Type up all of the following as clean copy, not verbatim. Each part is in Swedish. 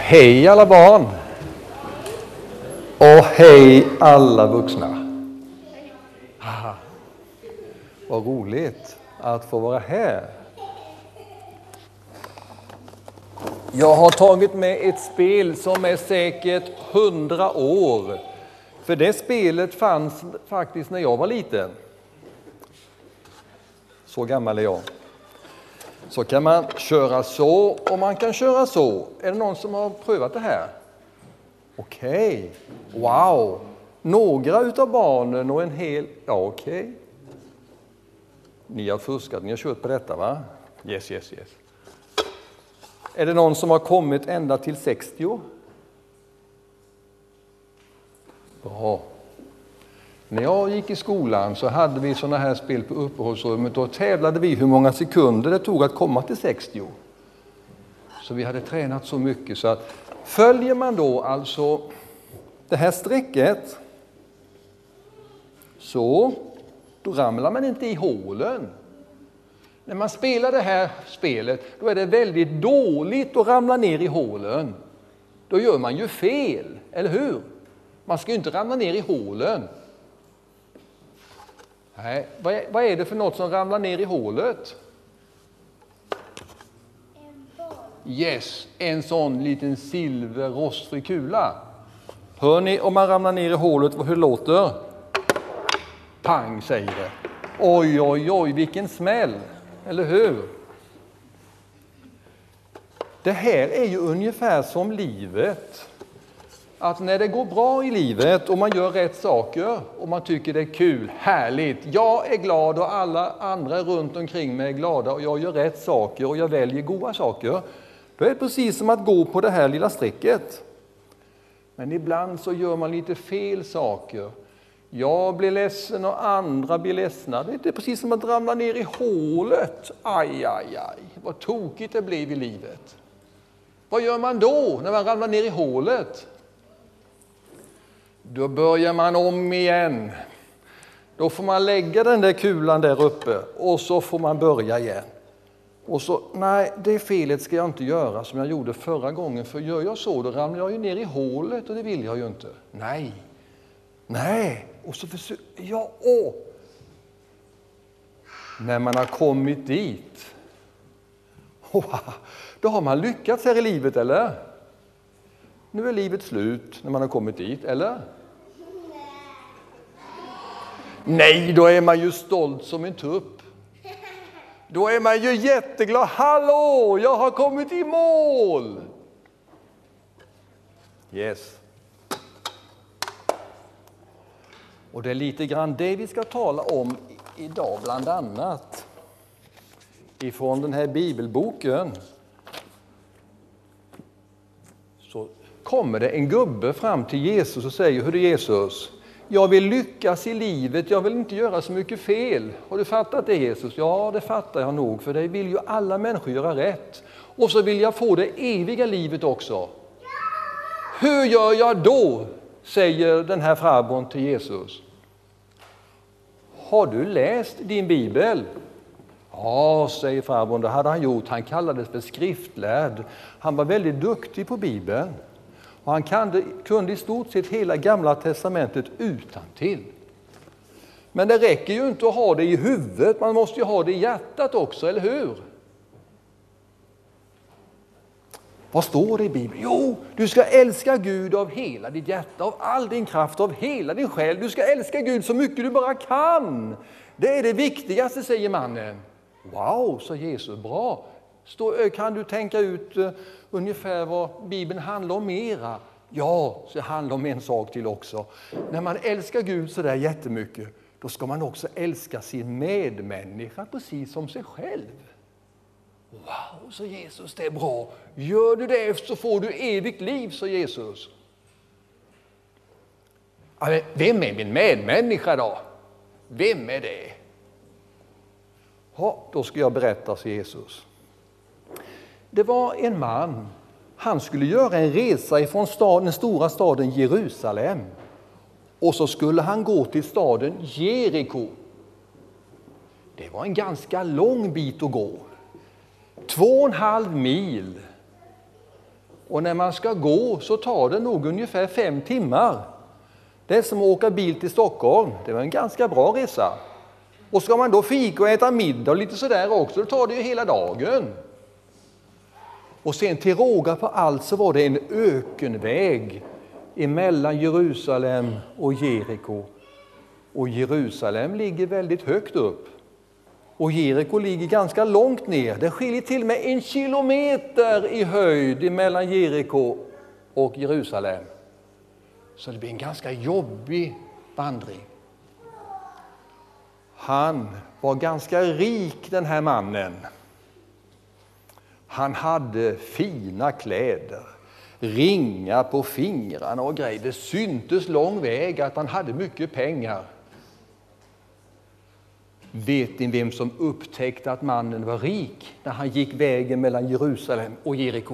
Hej alla barn och hej alla vuxna. Vad roligt att få vara här. Jag har tagit med ett spel som är säkert 100 år. För det spelet fanns faktiskt när jag var liten. Så gammal är jag. Så kan man köra så och man kan köra så. Är det någon som har prövat det här? Okej. Wow. Några utav barnen och en hel... Ja, okej. Ni har fuskat, ni har kört på detta, va? Yes. Är det någon som har kommit ända till 60? Bra. När jag gick i skolan så hade vi såna här spel på uppehållsrummet. Då tävlade vi hur många sekunder det tog att komma till 60. Så vi hade tränat så mycket så att följer man då alltså det här strecket så då ramlar man inte i hålen. När man spelar det här spelet då är det väldigt dåligt att ramla ner i hålen. Då gör man ju fel, eller hur? Man ska ju inte ramla ner i hålen. Nej, vad är det för något som ramlar ner i hålet? En boll. Yes, en sån liten silverrostfri kula. Hör ni om man ramlar ner i hålet, hur det låter? Pang, säger det. Oj, vilken smäll. Eller hur? Det här är ju ungefär som livet. Att när det går bra i livet och man gör rätt saker och man tycker det är kul, härligt. Jag är glad och alla andra runt omkring mig är glada och jag gör rätt saker och jag väljer goda saker. Då är det precis som att gå på det här lilla strecket. Men ibland så gör man lite fel saker. Jag blir ledsen och andra blir ledsna. Det är precis som att ramla ner i hålet. Aj. Vad tokigt det blir i livet. Vad gör man då när man ramlar ner i hålet? Då börjar man om igen. Då får man lägga den där kulan där uppe och så får man börja igen. Och så, nej, det felet ska jag inte göra som jag gjorde förra gången. För gör jag så, då ramlar jag ju ner i hålet och det vill jag ju inte. Nej. Och så försöker jag, När man har kommit dit, då har man lyckats här i livet, eller? Nu är livet slut när man har kommit dit, eller? Nej, då är man ju stolt som en tupp. Då är man ju jätteglad. Hallå, jag har kommit i mål! Yes. Och det är lite grann det vi ska tala om idag, bland annat. Ifrån den här bibelboken. Så kommer det en gubbe fram till Jesus och säger: hur är Jesus? Jag vill lyckas i livet, jag vill inte göra så mycket fel. Har du fattat det, Jesus? Ja, det fattar jag nog, för det vill ju alla människor göra rätt. Och så vill jag få det eviga livet också. Hur gör jag då? Säger den här farbrorn till Jesus. Har du läst din bibel? Ja, säger farbrorn, det hade han gjort. Han kallades för skriftlärd. Han var väldigt duktig på bibeln. Och han kunde i stort sett hela gamla testamentet utantill. Men det räcker ju inte att ha det i huvudet. Man måste ju ha det i hjärtat också, eller hur? Vad står det i Bibeln? Jo, du ska älska Gud av hela ditt hjärta, av all din kraft, av hela din själ. Du ska älska Gud så mycket du bara kan. Det är det viktigaste, säger mannen. Wow, sa Jesus, bra. Kan du tänka ut ungefär vad Bibeln handlar om mera? Ja, så det handlar om en sak till också. När man älskar Gud så där jättemycket, då ska man också älska sin medmänniska precis som sig själv. Wow, så Jesus, det är bra. Gör du det så får du evigt liv, så Jesus. Men vem är min medmänniska då? Vem är det? Ja, då ska jag berätta, så Jesus. Det var en man. Han skulle göra en resa ifrån den stora staden Jerusalem. Och så skulle han gå till staden Jeriko. Det var en ganska lång bit att gå. 2,5 mil. Och när man ska gå så tar det nog ungefär 5 timmar. Det är som att åka bil till Stockholm. Det var en ganska bra resa. Och ska man då fika och äta middag och lite sådär också, då tar det ju hela dagen. Och sen till råga på allt så var det en ökenväg emellan Jerusalem och Jeriko. Och Jerusalem ligger väldigt högt upp. Och Jeriko ligger ganska långt ner. Det skiljer till med 1 kilometer i höjd mellan Jeriko och Jerusalem. Så det blir en ganska jobbig vandring. Han var ganska rik, den här mannen. Han hade fina kläder, ringar på fingrarna och grejer. Det syntes lång väg att han hade mycket pengar. Vet ni vem som upptäckte att mannen var rik när han gick vägen mellan Jerusalem och Jeriko?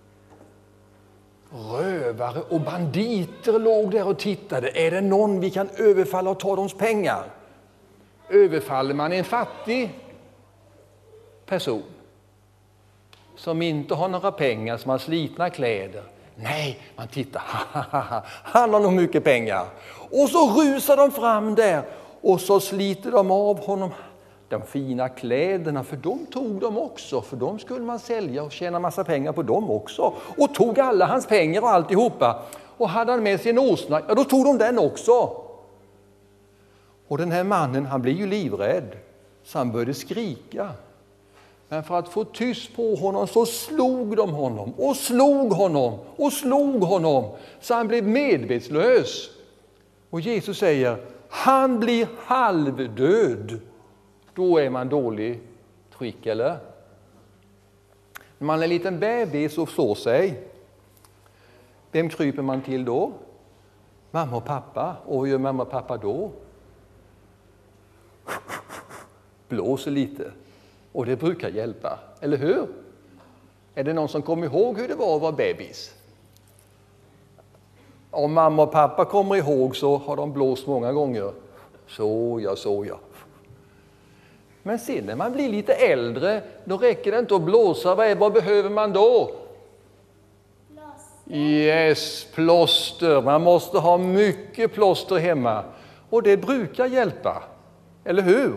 Rövare och banditer låg där och tittade. Är det någon vi kan överfalla och ta deras pengar? Överfaller man en fattig person som inte har några pengar, som har slitna kläder? Nej, man tittar. Han har nog mycket pengar. Och så rusar de fram där och så sliter de av honom de fina kläderna, för de tog de också, för de skulle man sälja och tjäna massa pengar på dem också. Och tog alla hans pengar och alltihopa. Och hade han med sig en åsna, ja då tog de den också. Och den här mannen, han blir ju livrädd, så han började skrika. Men för att få tyst på honom så slog de honom och slog honom och slog honom, så han blev medvetslös. Och Jesus säger, han blir halvdöd. Då är man dålig skick, eller? När man är en liten bebis och slår sig, vem kryper man till då? Mamma och pappa. Och vad gör mamma och pappa då? Blåser lite. Och det brukar hjälpa, eller hur? Är det någon som kommer ihåg hur det var att vara bebis? Om mamma och pappa kommer ihåg så har de blåst många gånger. Så ja. Men sen när man blir lite äldre, då räcker det inte att blåsa. Vad behöver man då? Yes, plåster. Man måste ha mycket plåster hemma. Och det brukar hjälpa, eller hur?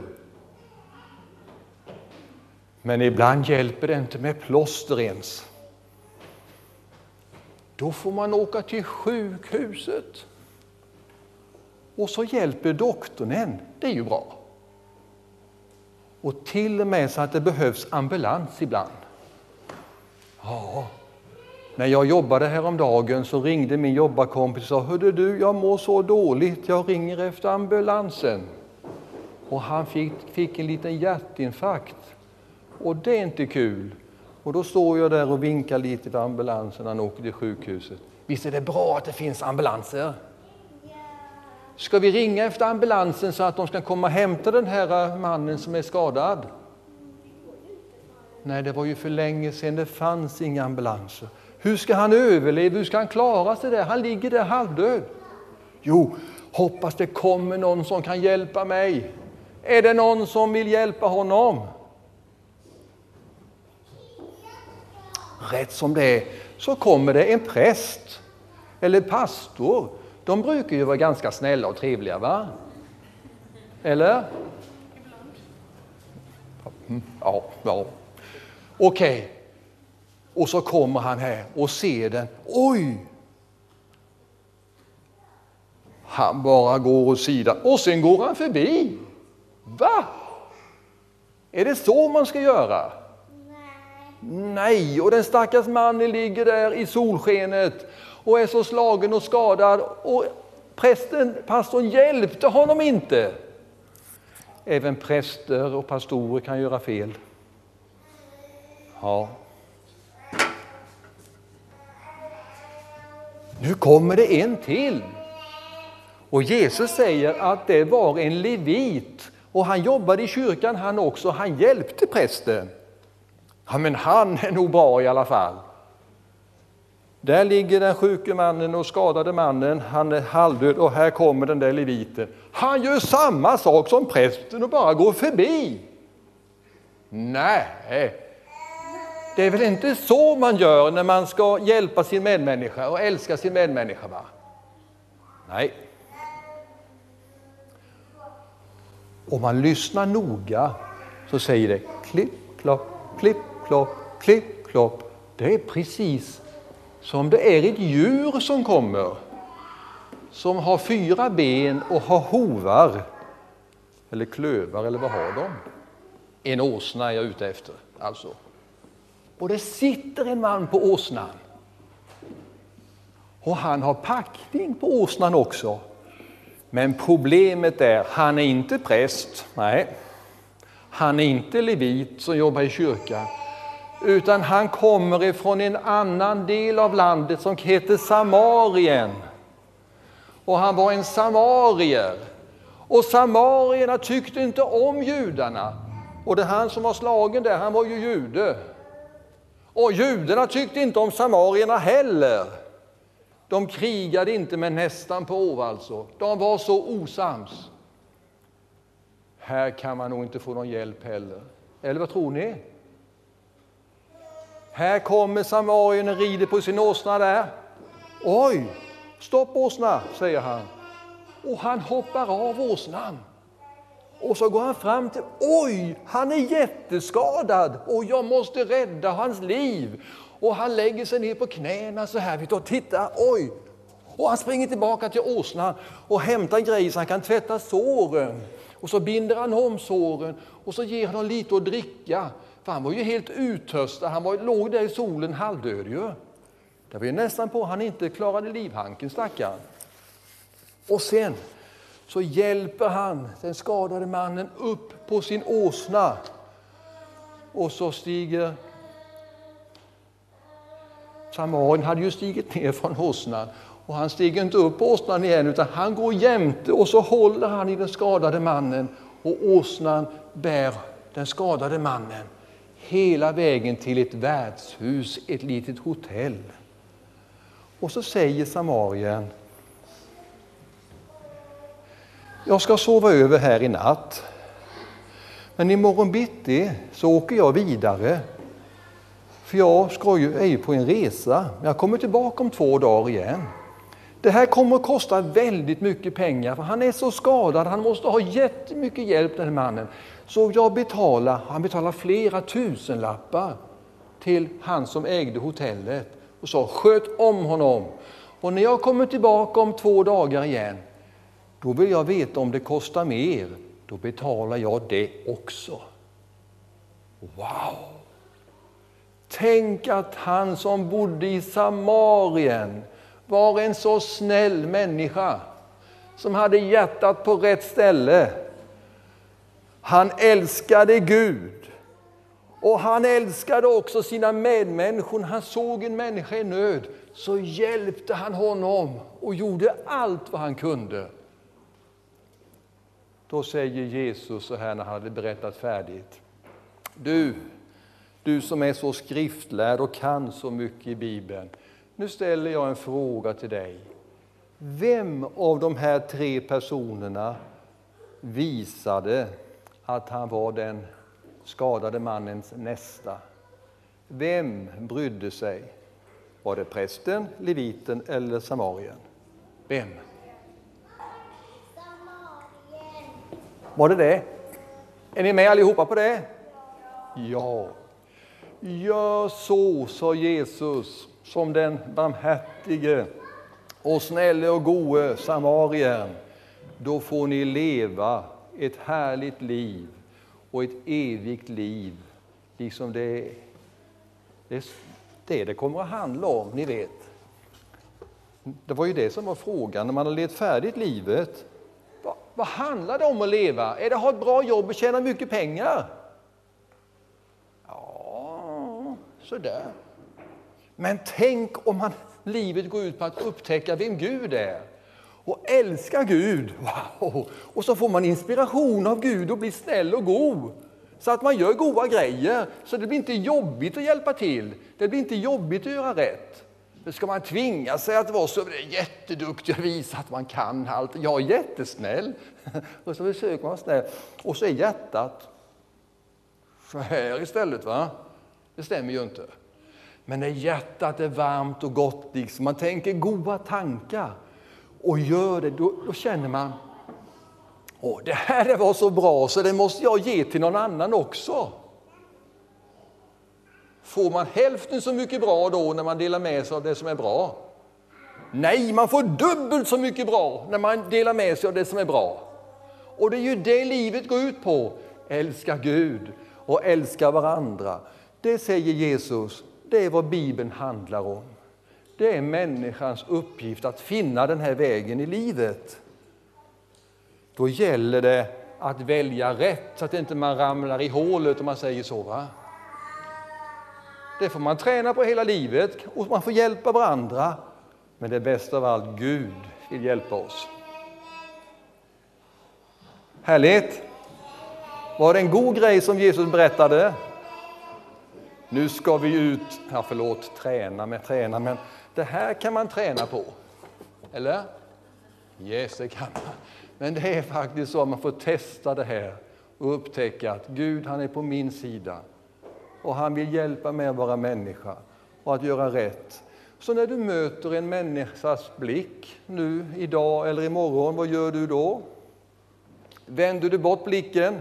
Men ibland hjälper det inte med plåster ens. Då får man åka till sjukhuset. Och så hjälper doktorn en. Det är ju bra. Och till och med så att det behövs ambulans ibland. Ja. När jag jobbade häromdagen så ringde min jobbarkompis och sa, hörde du, jag mår så dåligt, jag ringer efter ambulansen. Och han fick en liten hjärtinfarkt. Och det är inte kul. Och då står jag där och vinkar lite för ambulansen när han åker till sjukhuset. Visst är det bra att det finns ambulanser? Ska vi ringa efter ambulansen så att de ska komma och hämta den här mannen som är skadad? Nej, det var ju för länge sedan, det fanns inga ambulanser. Hur ska han överleva? Hur ska han klara sig där? Han ligger där halvdöd. Jo, hoppas det kommer någon som kan hjälpa mig. Är det någon som vill hjälpa honom? Rätt som det är så kommer det en präst eller pastor. De brukar ju vara ganska snälla och trevliga, va? Eller? Ja. Okej. Och så kommer han här och ser den. Oj! Han bara går åt sidan och sen går han förbi. Va? Är det så man ska göra? Nej, och den stackars mannen ligger där i solskenet och är så slagen och skadad och pastorn hjälpte honom inte. Även präster och pastorer kan göra fel. Ja. Nu kommer det en till. Och Jesus säger att det var en levit och han jobbade i kyrkan han också. Han hjälpte prästen. Ja, men han är nog bra i alla fall. Där ligger den sjuke mannen och skadade mannen. Han är halvdöd och här kommer den där leviten. Han gör samma sak som prästen och bara går förbi. Nej. Det är väl inte så man gör när man ska hjälpa sin medmänniska och älska sin medmänniska, va? Nej. Om man lyssnar noga så säger det klipp, klopp, klipp, klopp, klipp, klopp. Det är precis som det är ett djur som kommer, som har 4 ben och har hovar, eller klövar, eller vad har de? En åsna är jag ute efter, alltså. Och det sitter en man på åsnan. Och han har packning på åsnan också. Men problemet är, han är inte präst, nej. Han är inte levit som jobbar i kyrkan. Utan han kommer ifrån en annan del av landet som heter Samarien. Och han var en samarier. Och samarierna tyckte inte om judarna. Och det han som var slagen där, han var ju jude. Och judarna tyckte inte om samarierna heller. De krigade inte med nästan på alltså. De var så osams. Här kan man nog inte få någon hjälp heller. Eller vad tror ni? Här kommer samarien och rider på sin åsna där. Oj, stopp åsna, säger han. Och han hoppar av åsnan. Och så går han fram till, oj, han är jätteskadad och jag måste rädda hans liv. Och han lägger sig ner på knäna så här, och tittar, oj. Och han springer tillbaka till åsnan och hämtar grejer så han kan tvätta såren. Och så binder han om såren och så ger han lite att dricka. För han var ju helt uttörstad, låg där i solen halvdöd ju. Det var ju nästan på han inte klarade livhanken, stackaren. Och sen så hjälper han den skadade mannen upp på sin åsna. Och så stiger... Samarien hade ju stigit ner från åsnan. Och han stiger inte upp på åsnan igen, utan han går jämte och så håller han i den skadade mannen. Och åsnan bär den skadade mannen hela vägen till ett värdshus, ett litet hotell. Och så säger samarien, jag ska sova över här i natt. Men imorgon bitti så åker jag vidare. För jag är ju på en resa. Jag kommer tillbaka om 2 dagar igen. Det här kommer att kosta väldigt mycket pengar. För han är så skadad. Han måste ha jättemycket hjälp, den här mannen. Så han betalar flera tusenlappar till han som ägde hotellet. Och sa, sköt om honom. Och när jag kommer tillbaka om 2 dagar igen, då vill jag veta om det kostar mer. Då betalar jag det också. Wow! Tänk att han som bodde i Samarien var en så snäll människa. Som hade hjärtat på rätt ställe. Han älskade Gud. Och han älskade också sina medmänniskor. Han såg en människa i nöd. Så hjälpte han honom och gjorde allt vad han kunde. Då säger Jesus så här när han hade berättat färdigt. Du som är så skriftlärd och kan så mycket i Bibeln. Nu ställer jag en fråga till dig. Vem av de här 3 personerna visade att han var den skadade mannens nästa? Vem brydde sig? Var det prästen, leviten eller samarien? Vem? Var det? Är ni med allihopa på det? Ja. Gör så, sa Jesus, som den barmhärtige och snälle och gode samarien. Då får ni leva ett härligt liv och ett evigt liv. Liksom det kommer att handla om, ni vet. Det var ju det som var frågan när man har levt färdigt livet. Vad handlar det om att leva? Är det att ha ett bra jobb och tjäna mycket pengar? Ja, sådär. Men tänk om livet går ut på att upptäcka vem Gud är. Och älska Gud. Wow. Och så får man inspiration av Gud och blir snäll och god. Så att man gör goda grejer. Så det blir inte jobbigt att hjälpa till. Det blir inte jobbigt att göra rätt. Då ska man tvinga sig att vara så jätteduktig och visa att man kan allt. Jag är jättesnäll. Och så försöker man snäll. Och så är hjärtat så här istället, va? Det stämmer ju inte. Men när hjärtat är varmt och gott, liksom, man tänker goda tankar och gör det, då känner man, det här var så bra så det måste jag ge till någon annan också. Får man hälften så mycket bra då när man delar med sig av det som är bra? Nej, man får dubbelt så mycket bra när man delar med sig av det som är bra. Och det är ju det livet går ut på. Älska Gud och älska varandra. Det säger Jesus, det är vad Bibeln handlar om. Det är människans uppgift att finna den här vägen i livet. Då gäller det att välja rätt så att inte man ramlar i hålet om man säger så, va? Det får man träna på hela livet och man får hjälpa varandra. Men det bästa av allt, Gud vill hjälpa oss. Härligt! Var det en god grej som Jesus berättade? Nu ska vi ut, träna, men det här kan man träna på. Eller? Yes, det kan man. Men det är faktiskt så att man får testa det här och upptäcka att Gud, han är på min sida. Och han vill hjälpa mig att vara människa och att göra rätt. Så när du möter en människas blick nu, idag eller imorgon, vad gör du då? Vänder du bort blicken?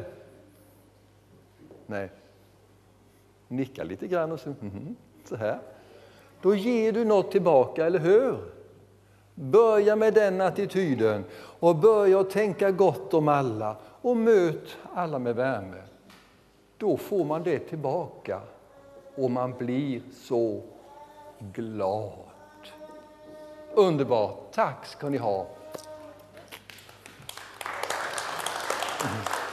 Nej. Nicka lite grann och så här. Då ger du något tillbaka, eller hur? Börja med den attityden och börja att tänka gott om alla och möt alla med värme. Då får man det tillbaka och man blir så glad. Underbart, tack ska ni ha.